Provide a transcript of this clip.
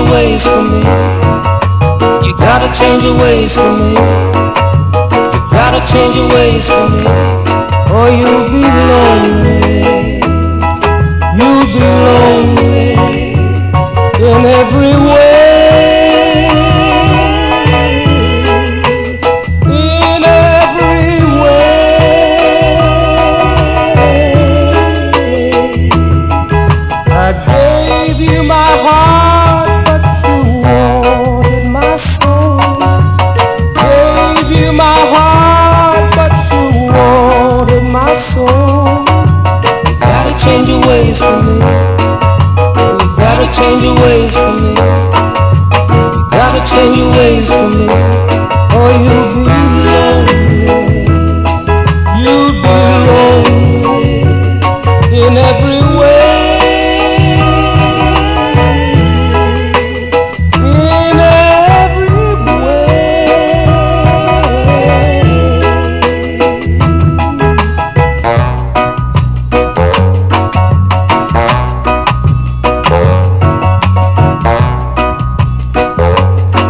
your ways for me. You gotta change your ways for me. You gotta change your ways for me, or you'll be lonely. You'll be lonely in every way. In every way. I gave you my heart, but you wanted my soul. Gave you my heart, but you wanted my soul. You gotta change your ways for me. You gotta change your ways for me. You gotta change your ways for me, or you'll be